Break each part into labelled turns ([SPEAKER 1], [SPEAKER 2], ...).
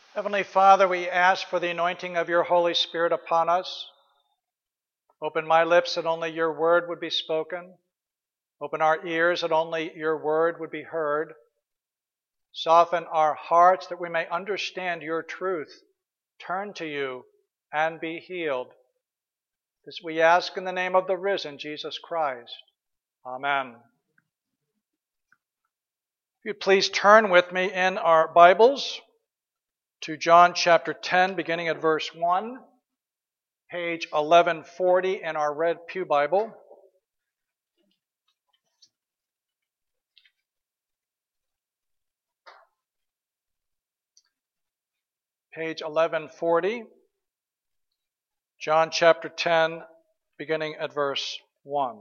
[SPEAKER 1] Heavenly Father, we ask for the anointing of your Holy Spirit upon us. Open my lips that only your word would be spoken. Open our ears that only your word would be heard. Soften our hearts that we may understand your truth, turn to you, and be healed. This we ask in the name of the risen Jesus Christ. Amen. If you'd please turn with me in our Bibles to John chapter 10, beginning at verse 1, page 1140 in our Red Pew Bible. Page 1140, John chapter 10, beginning at verse 1.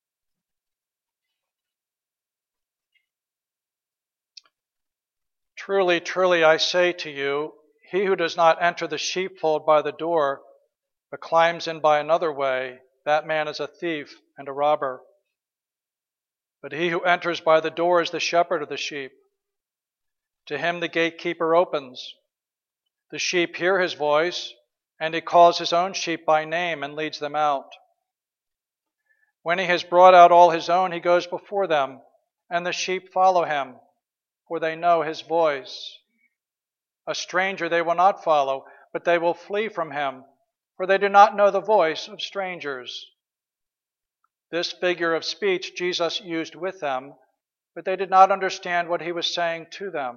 [SPEAKER 1] Truly, truly, I say to you, he who does not enter the sheepfold by the door, but climbs in by another way, that man is a thief and a robber. But he who enters by the door is the shepherd of the sheep. To him the gatekeeper opens. The sheep hear his voice, and he calls his own sheep by name and leads them out. When he has brought out all his own, he goes before them, and the sheep follow him, for they know his voice. A stranger they will not follow, but they will flee from him, for they do not know the voice of strangers. This figure of speech Jesus used with them, but they did not understand what he was saying to them.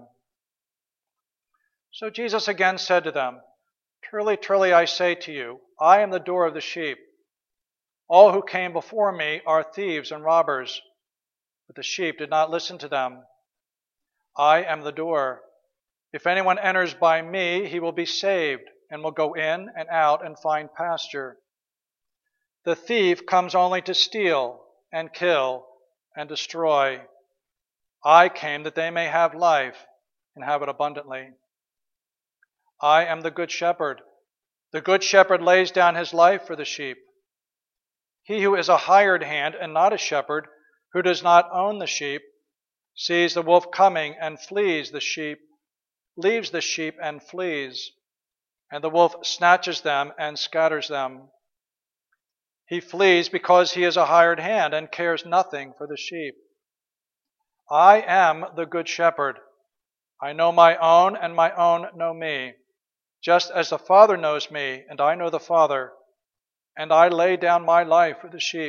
[SPEAKER 1] So Jesus again said to them, Truly, truly, I say to you, I am the door of the sheep. All who came before me are thieves and robbers, but the sheep did not listen to them. I am the door. If anyone enters by me, he will be saved, and will go in and out and find pasture. The thief comes only to steal and kill and destroy. I came that they may have life and have it abundantly. I am the good shepherd. The good shepherd lays down his life for the sheep. He who is a hired hand and not a shepherd, who does not own the sheep, sees the wolf coming and flees the sheep, leaves the sheep and flees, and the wolf snatches them and scatters them. He flees because he is a hired hand and cares nothing for the sheep. I am the good shepherd. I know my own, and my own know me, just as the Father knows me, and I know the Father, and I lay down my life for the sheep.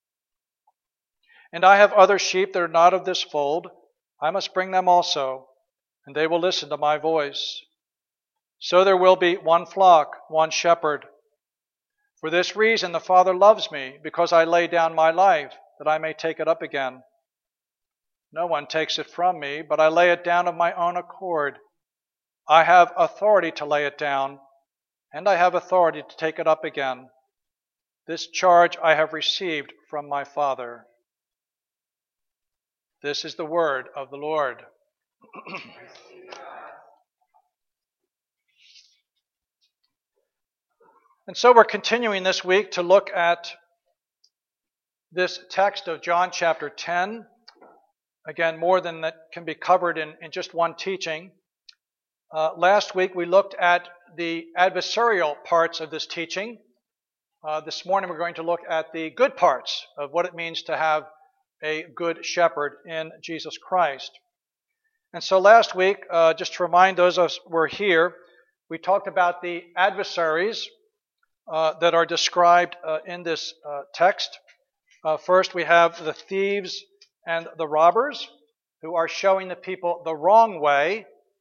[SPEAKER 1] And I have other sheep that are not of this fold. I must bring them also, and they will listen to my voice. So there will be one flock, one shepherd. For this reason the Father loves me, because I lay down my life, that I may take it up again. No one takes it from me, but I lay it down of my own accord. I have authority to lay it down, and I have authority to take it up again. This charge I have received from my Father. This is the word of the Lord. And so we're continuing this week to look at this text of John chapter 10. Again, more than that can be covered in just one teaching. Last week we looked at the adversarial parts of this teaching. This morning we're going to look at the good parts of what it means to have a good shepherd in Jesus Christ. And so last week, just to remind those of us who were here, we talked about the adversaries that are described in this text. First, we have the thieves and the robbers who are showing the people the wrong way,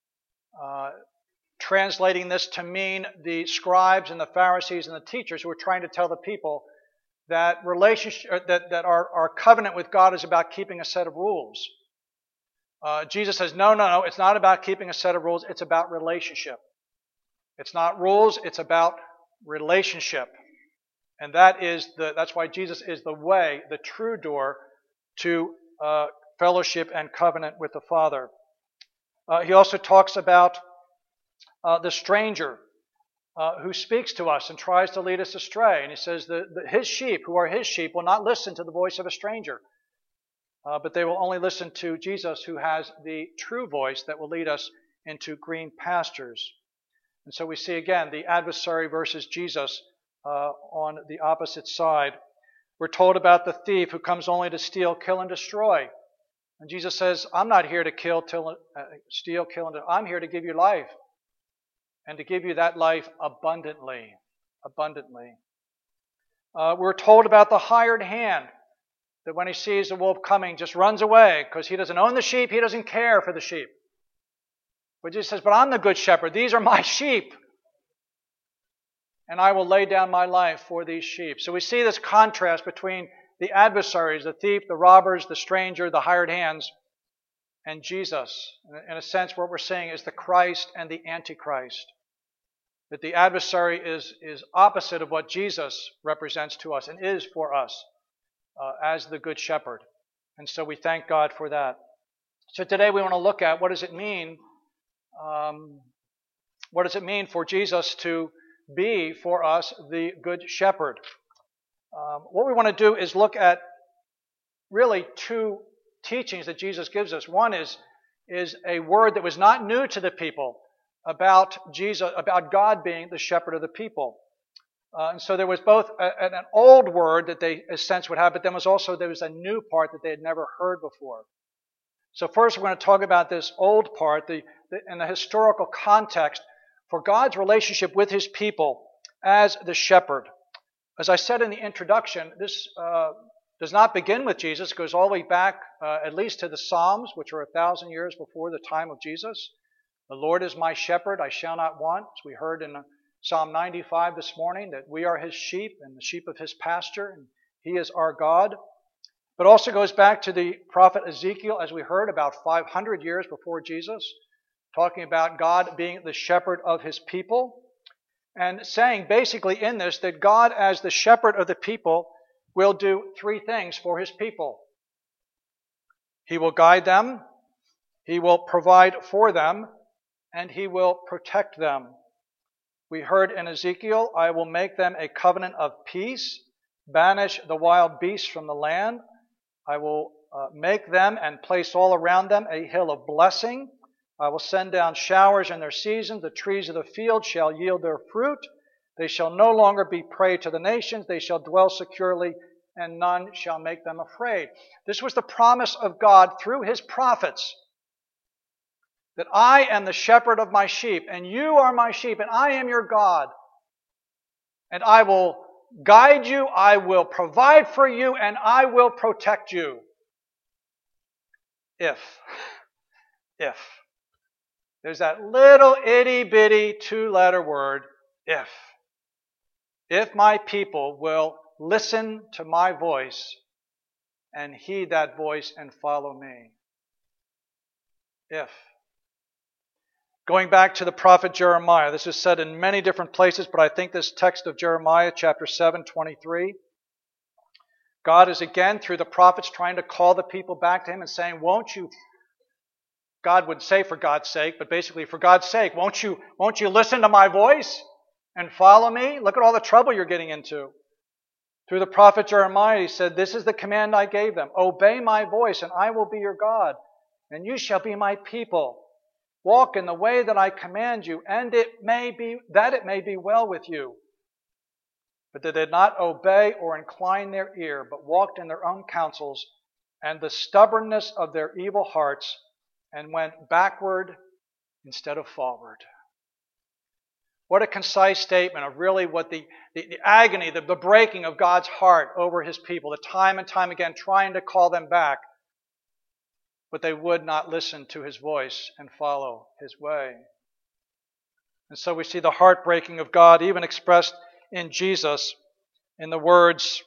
[SPEAKER 1] translating this to mean the scribes and the Pharisees and the teachers who are trying to tell the people that that our covenant with God is about keeping a set of rules. Jesus says, no, it's not about keeping a set of rules, it's about relationship. It's not rules, it's about relationship. And that's why Jesus is the way, the true door to fellowship and covenant with the Father. He also talks about the stranger who speaks to us and tries to lead us astray. And he says that his sheep, who are his sheep, will not listen to the voice of a stranger, but they will only listen to Jesus, who has the true voice that will lead us into green pastures. And so we see again the adversary versus Jesus on the opposite side. We're told about the thief who comes only to steal, kill, and destroy. And Jesus says, I'm not here to steal, kill, and destroy. I'm here to give you life, and to give you that life abundantly. Abundantly. We're told about the hired hand, that when he sees the wolf coming, just runs away because he doesn't own the sheep, he doesn't care for the sheep. But Jesus says, but I'm the good shepherd. These are my sheep. And I will lay down my life for these sheep. So we see this contrast between the adversaries, the thief, the robbers, the stranger, the hired hands, and Jesus. In a sense, what we're saying is the Christ and the Antichrist. That the adversary is opposite of what Jesus represents to us and is for us as the good shepherd. And so we thank God for that. So today we want to look at what does it mean for Jesus to be for us the good shepherd? What we want to do is look at really two teachings that Jesus gives us. One is a word that was not new to the people about Jesus, about God being the shepherd of the people. And so there was both an old word that they, in a sense, would have, but then there was a new part that they had never heard before. So first we're going to talk about this old part in the historical context for God's relationship with His people as the shepherd. As I said in the introduction, this does not begin with Jesus. It goes all the way back at least to the Psalms, which are 1,000 years before the time of Jesus. The Lord is my shepherd, I shall not want. As we heard in Psalm 95 this morning, that we are His sheep and the sheep of His pasture, and He is our God. But also goes back to the prophet Ezekiel, as we heard, about 500 years before Jesus, talking about God being the shepherd of His people, and saying basically in this that God, as the shepherd of the people, will do three things for His people. He will guide them, He will provide for them, and He will protect them. We heard in Ezekiel, I will make them a covenant of peace, banish the wild beasts from the land. I will make them and place all around them a hill of blessing. I will send down showers in their season. The trees of the field shall yield their fruit. They shall no longer be prey to the nations. They shall dwell securely, and none shall make them afraid. This was the promise of God through His prophets, that I am the shepherd of my sheep, and you are my sheep, and I am your God. And I will guide you, I will provide for you, and I will protect you. If. There's that little itty-bitty two-letter word, if. If my people will listen to my voice and heed that voice and follow me. If. Going back to the prophet Jeremiah, this is said in many different places, but I think this text of Jeremiah, chapter 7:23, God is again, through the prophets, trying to call the people back to Him and saying, won't you, God would say for God's sake, but basically for God's sake, won't you listen to my voice and follow me? Look at all the trouble you're getting into. Through the prophet Jeremiah, he said, this is the command I gave them. Obey my voice, and I will be your God, and you shall be my people. Walk in the way that I command you, and it may be well with you. But they did not obey or incline their ear, but walked in their own counsels and the stubbornness of their evil hearts, and went backward instead of forward. What a concise statement of really what the agony, the breaking of God's heart over His people, the time and time again trying to call them back, but they would not listen to His voice and follow His way. And so we see the heartbreaking of God even expressed in Jesus in the words,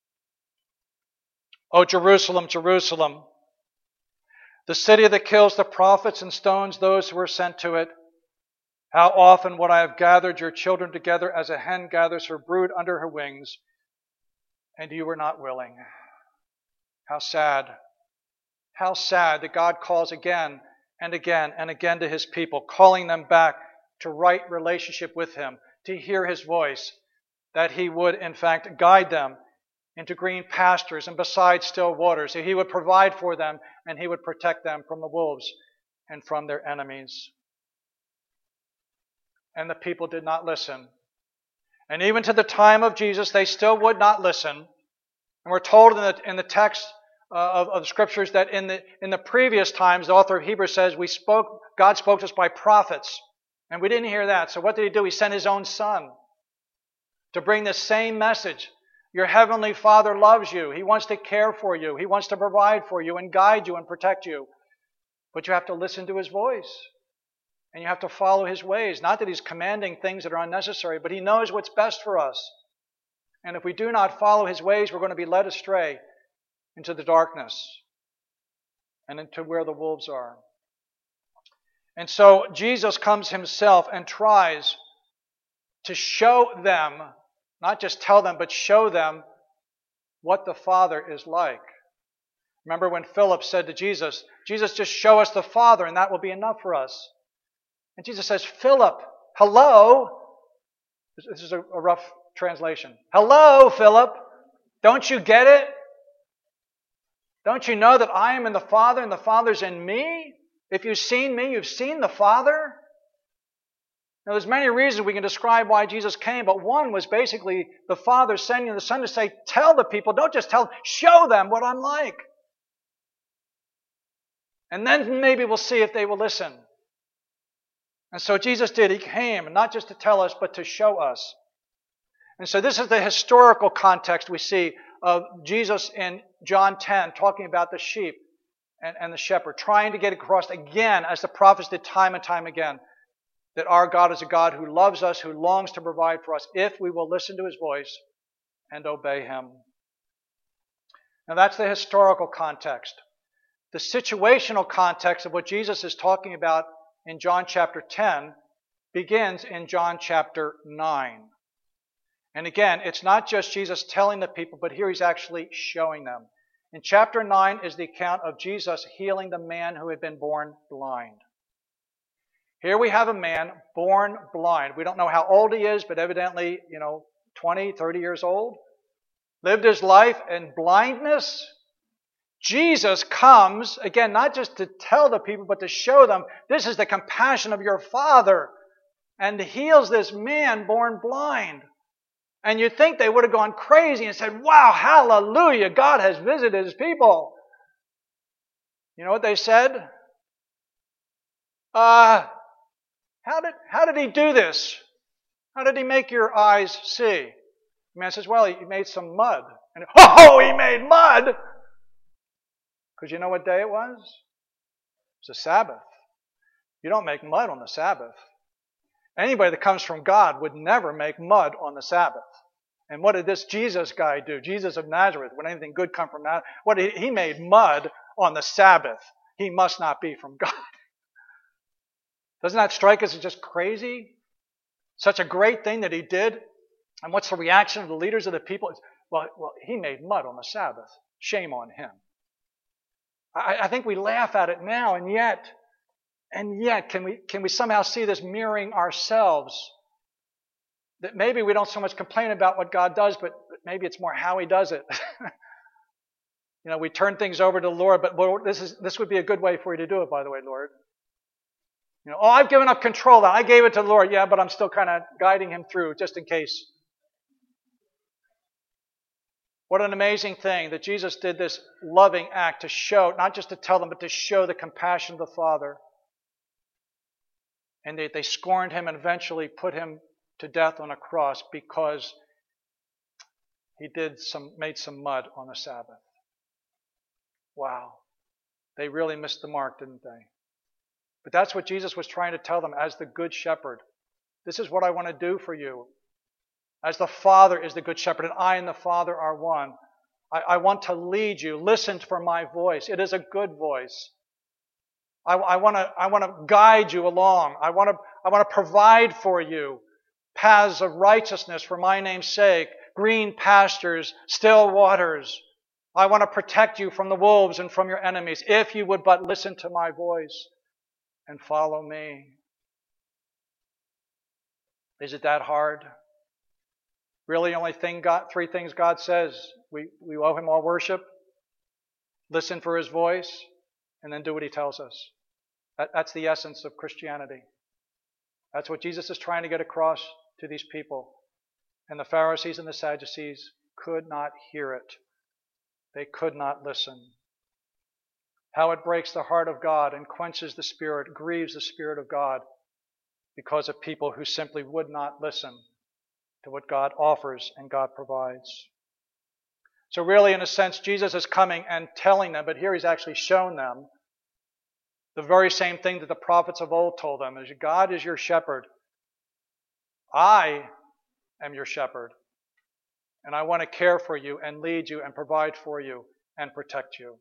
[SPEAKER 1] O Jerusalem, Jerusalem, the city that kills the prophets and stones those who are sent to it. How often would I have gathered your children together as a hen gathers her brood under her wings, and you were not willing. How sad. How sad that God calls again and again and again to His people, calling them back to right relationship with Him, to hear His voice, that He would in fact guide them into green pastures and beside still waters, that He would provide for them and He would protect them from the wolves and from their enemies. And the people did not listen. And even to the time of Jesus, they still would not listen. And we're told in the text of the Scriptures that in the previous times, the author of Hebrews says, God spoke to us by prophets. And we didn't hear that. So what did He do? He sent His own Son to bring this same message. Your Heavenly Father loves you. He wants to care for you. He wants to provide for you and guide you and protect you. But you have to listen to His voice. And you have to follow His ways. Not that He's commanding things that are unnecessary, but He knows what's best for us. And if we do not follow His ways, we're going to be led astray into the darkness and into where the wolves are. And so Jesus comes Himself and tries to show them, not just tell them, but show them what the Father is like. Remember when Philip said to Jesus, Jesus, just show us the Father and that will be enough for us. And Jesus says, Philip, hello. This is a rough translation. Hello, Philip. Don't you get it? Don't you know that I am in the Father and the Father's in me? If you've seen me, you've seen the Father. Now, there's many reasons we can describe why Jesus came, but one was basically the Father sending the Son to say, tell the people, don't just tell them, show them what I'm like. And then maybe we'll see if they will listen. And so Jesus did. He came, not just to tell us, but to show us. And so this is the historical context we see of Jesus in John 10 talking about the sheep and the shepherd, trying to get across again, as the prophets did time and time again, that our God is a God who loves us, who longs to provide for us if we will listen to His voice and obey Him. Now that's the historical context. The situational context of what Jesus is talking about in John chapter 10 begins in John chapter 9. And again, it's not just Jesus telling the people, but here He's actually showing them. In chapter 9 is the account of Jesus healing the man who had been born blind. Here we have a man born blind. We don't know how old he is, but evidently, 20, 30 years old. Lived his life in blindness. Jesus comes, again, not just to tell the people, but to show them this is the compassion of your Father, and heals this man born blind. And you'd think they would have gone crazy and said, wow, hallelujah, God has visited His people. You know what they said? How did He do this? How did He make your eyes see? The man says, well, He made some mud. And He made mud! Because you know what day it was? It's the Sabbath. You don't make mud on the Sabbath. Anybody that comes from God would never make mud on the Sabbath. And what did this Jesus guy do? Jesus of Nazareth, would anything good come from that? He made mud on the Sabbath. He must not be from God. Doesn't that strike us as just crazy? Such a great thing that He did. And what's the reaction of the leaders of the people? Well, He made mud on the Sabbath. Shame on Him. I think we laugh at it now, and yet, can we somehow see this mirroring ourselves? That maybe we don't so much complain about what God does, but maybe it's more how He does it. We turn things over to the Lord, but Lord, this would be a good way for You to do it, by the way, Lord. I've given up control. I gave it to the Lord, yeah, but I'm still kind of guiding him through just in case. What an amazing thing that Jesus did this loving act to show, not just to tell them, but to show the compassion of the Father. And they scorned Him and eventually put Him to death on a cross because He made some mud on the Sabbath. Wow. They really missed the mark, didn't they? But that's what Jesus was trying to tell them as the Good Shepherd. This is what I want to do for you. As the Father is the Good Shepherd and I and the Father are one. I want to lead you. Listen for my voice. It is a good voice. I want to guide you along. I want to provide for you paths of righteousness for my name's sake, green pastures, still waters. I want to protect you from the wolves and from your enemies if you would but listen to my voice and follow me. Is it that hard? Really, only three things God says. We owe Him all worship, listen for His voice, and then do what He tells us. That's the essence of Christianity. That's what Jesus is trying to get across to these people. And the Pharisees and the Sadducees could not hear it. They could not listen. How it breaks the heart of God and quenches the Spirit, grieves the Spirit of God because of people who simply would not listen to what God offers and God provides. So really, in a sense, Jesus is coming and telling them, but here he's actually shown them the very same thing that the prophets of old told them, is God is your shepherd. I am your shepherd. And I want to care for you and lead you and provide for you and protect you.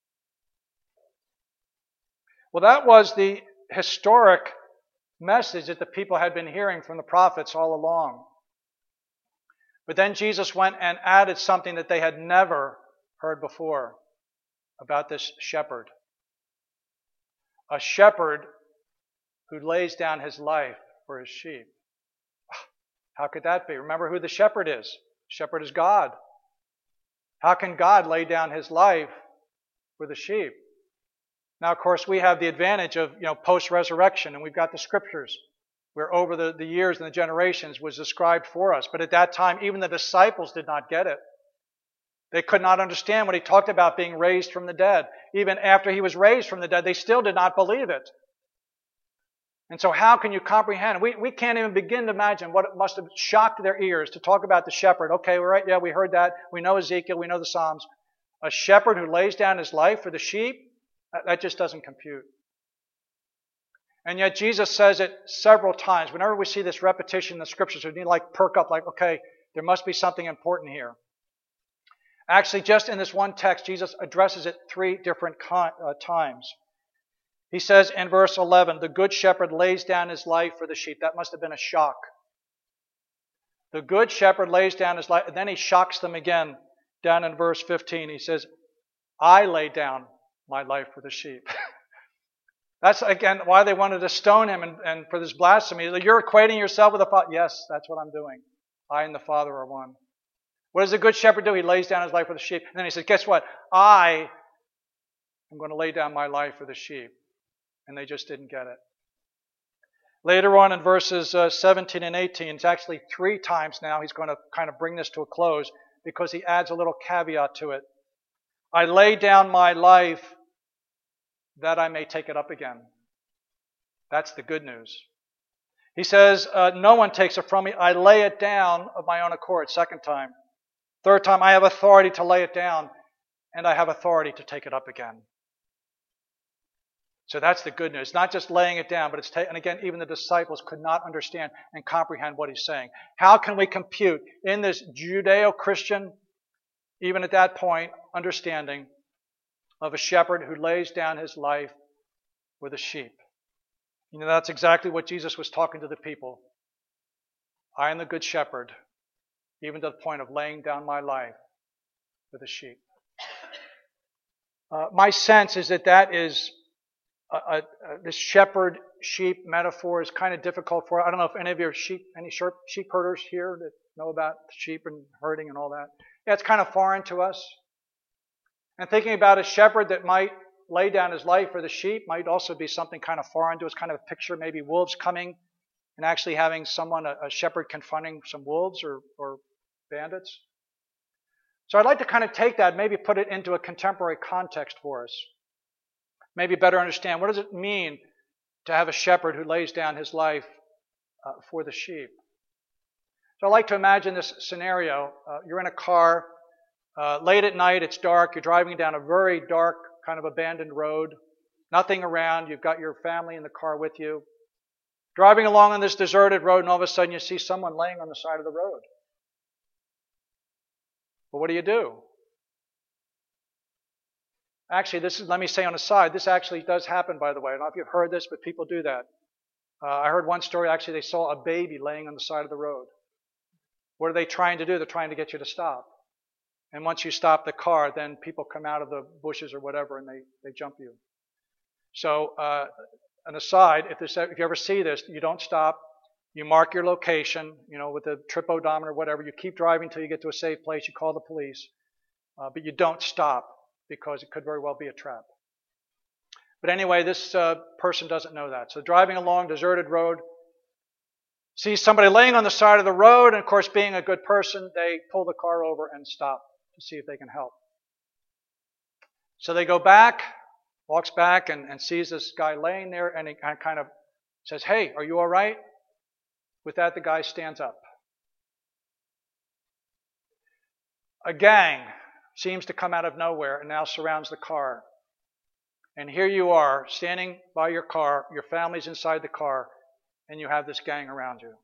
[SPEAKER 1] Well, that was the historic message that the people had been hearing from the prophets all along. But then Jesus went and added something that they had never heard before about this shepherd. A shepherd who lays down his life for his sheep. How could that be? Remember who the shepherd is. The shepherd is God. How can God lay down his life for the sheep? Now, of course, we have the advantage of, post-resurrection, and we've got the scriptures where over the years and the generations was described for us. But at that time, even the disciples did not get it. They could not understand when he talked about being raised from the dead. Even after he was raised from the dead, they still did not believe it. And so how can you comprehend? We can't even begin to imagine what it must have shocked their ears to talk about the shepherd. Okay, we're right, yeah, we heard that. We know Ezekiel, we know the Psalms. A shepherd who lays down his life for the sheep? That just doesn't compute. And yet Jesus says it several times. Whenever we see this repetition in the scriptures, we need to perk up okay, there must be something important here. Actually, just in this one text, Jesus addresses it 3 different times. He says in verse 11, the good shepherd lays down his life for the sheep. That must have been a shock. The good shepherd lays down his life, and then he shocks them again down in verse 15. He says, I lay down my life for the sheep. That's, again, why they wanted to stone him and for this blasphemy. You're equating yourself with the Father. Yes, that's what I'm doing. I and the Father are one. What does the good shepherd do? He lays down his life for the sheep. And then he says, guess what? I am going to lay down my life for the sheep. And they just didn't get it. Later on in verses 17 and 18, it's actually 3 times now he's going to kind of bring this to a close because he adds a little caveat to it. I lay down my life that I may take it up again. That's the good news. He says, no one takes it from me. I lay it down of my own accord. 2nd time. 3rd time, I have authority to lay it down, and I have authority to take it up again. So that's the good news. Not just laying it down, but and again, even the disciples could not understand and comprehend what he's saying. How can we compute in this Judeo-Christian, even at that point, understanding of a shepherd who lays down his life for the sheep? That's exactly what Jesus was talking to the people. I am the good shepherd, even to the point of laying down my life for the sheep. My sense is that is this shepherd-sheep metaphor is kind of difficult for. I don't know if any of you are sheep herders here that know about sheep and herding and all that. Yeah, it's kind of foreign to us. And thinking about a shepherd that might lay down his life for the sheep might also be something kind of foreign to us, kind of a picture, maybe wolves coming and actually having a shepherd confronting some wolves or bandits. So I'd like to kind of take that, maybe put it into a contemporary context for us. Maybe better understand, what does it mean to have a shepherd who lays down his life for the sheep? So I like to imagine this scenario. You're in a car, late at night, it's dark, you're driving down a very dark, kind of abandoned road, nothing around, you've got your family in the car with you. Driving along on this deserted road, and all of a sudden you see someone laying on the side of the road. Well, what do? Actually, let me say on the side, this actually does happen, by the way. I don't know if you've heard this, but people do that. I heard one story, actually, they saw a baby laying on the side of the road. What are they trying to do? They're trying to get you to stop. And once you stop the car, then people come out of the bushes or whatever, and they jump you. So, an aside, if you ever see this, you don't stop. You mark your location, with the trip odometer or whatever. You keep driving until you get to a safe place. You call the police. But you don't stop, because it could very well be a trap. But anyway, this person doesn't know that. So driving along deserted road, sees somebody laying on the side of the road, and of course, being a good person, they pull the car over and stop to see if they can help. So they go back, walks back, and sees this guy laying there, and he kind of says, "Hey, are you all right?" With that, the guy stands up. A gang seems to come out of nowhere and now surrounds the car. And here you are, standing by your car, your family's inside the car, and you have this gang around you.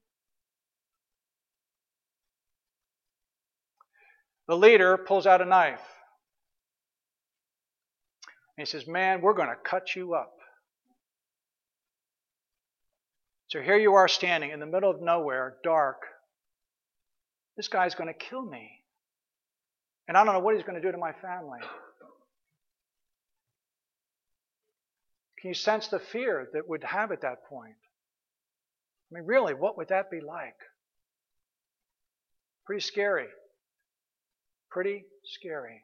[SPEAKER 1] The leader pulls out a knife. And he says, "Man, we're going to cut you up." So here you are standing in the middle of nowhere, dark. This guy's going to kill me. And I don't know what he's going to do to my family. Can you sense the fear that would have at that point? I mean, really, what would that be like? Pretty scary. Pretty scary.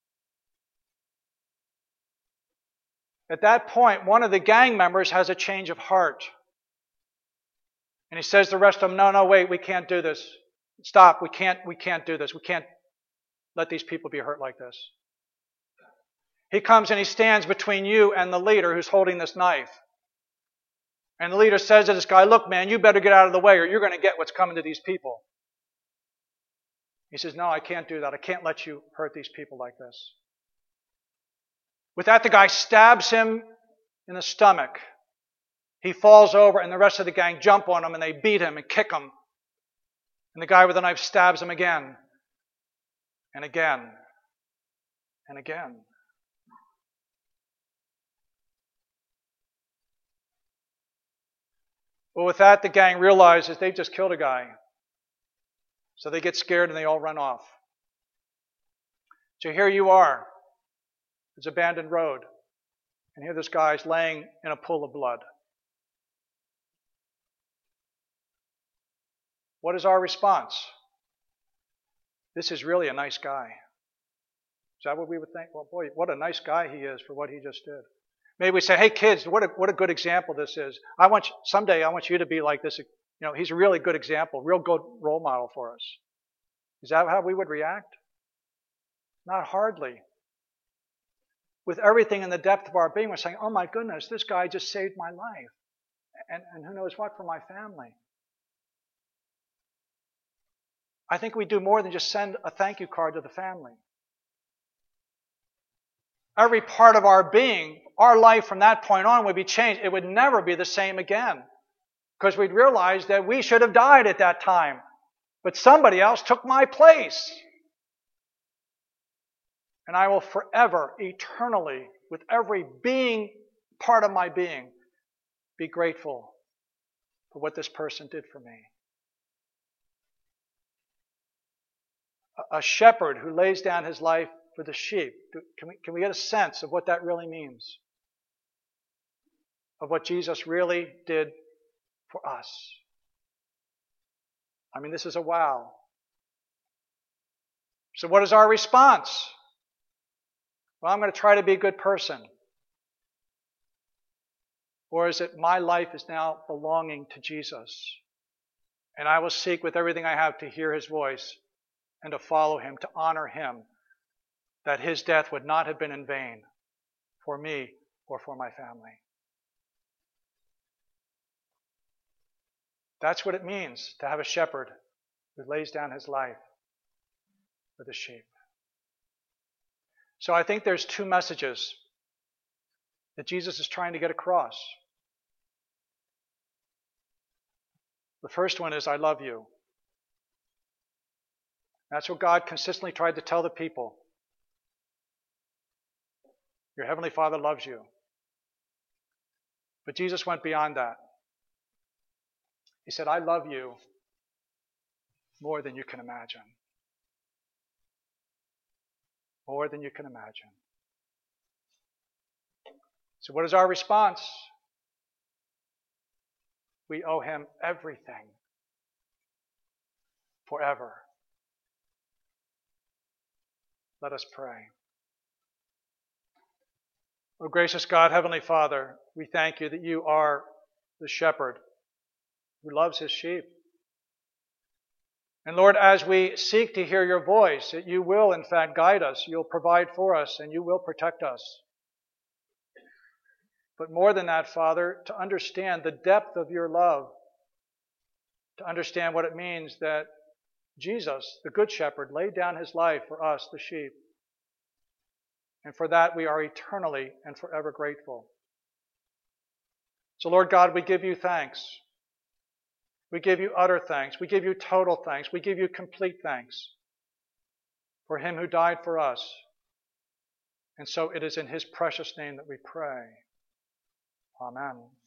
[SPEAKER 1] At that point, one of the gang members has a change of heart. And he says to the rest of them, no, wait, we can't do this. Stop, we can't do this. We can't let these people be hurt like this. He comes and he stands between you and the leader who's holding this knife. And the leader says to this guy, "Look, man, you better get out of the way or you're going to get what's coming to these people." He says, "No, I can't do that. I can't let you hurt these people like this." With that, the guy stabs him in the stomach. He falls over, and the rest of the gang jump on him, and they beat him and kick him. And the guy with the knife stabs him again, and again, and again. Well, with that, the gang realizes they've just killed a guy. So they get scared and they all run off. So here you are. It's an abandoned road. And here this guy's laying in a pool of blood. What is our response? This is really a nice guy. Is that what we would think? Well, boy, what a nice guy he is for what he just did. Maybe we say, "Hey, kids, what a good example this is. Someday I want you to be like this. He's a really good example, real good role model for us." Is that how we would react? Not hardly. With everything in the depth of our being, we're saying, "Oh my goodness, this guy just saved my life. And who knows what for my family." I think we do more than just send a thank you card to the family. Every part of our being, our life from that point on would be changed. It would never be the same again. Because we'd realize that we should have died at that time. But somebody else took my place. And I will forever, eternally, with every part of my being, be grateful for what this person did for me. A shepherd who lays down his life for the sheep. Can we get a sense of what that really means? Of what Jesus really did for us. I mean, this is a wow. So what is our response? Well, I'm going to try to be a good person. Or is it my life is now belonging to Jesus? And I will seek with everything I have to hear his voice and to follow him, to honor him, that his death would not have been in vain for me or for my family. That's what it means to have a shepherd who lays down his life for the sheep. So I think there's two messages that Jesus is trying to get across. The first one is, I love you. That's what God consistently tried to tell the people. Your Heavenly Father loves you. But Jesus went beyond that. He said, I love you more than you can imagine. More than you can imagine. So what is our response? We owe him everything. Forever. Let us pray. Oh, gracious God, Heavenly Father, we thank you that you are the shepherd who loves his sheep. And Lord, as we seek to hear your voice, that you will in fact guide us, you'll provide for us, and you will protect us. But more than that, Father, to understand the depth of your love, to understand what it means that Jesus, the Good Shepherd, laid down his life for us, the sheep. And for that we are eternally and forever grateful. So Lord God, we give you thanks. We give you utter thanks. We give you total thanks. We give you complete thanks for him who died for us. And so it is in his precious name that we pray. Amen.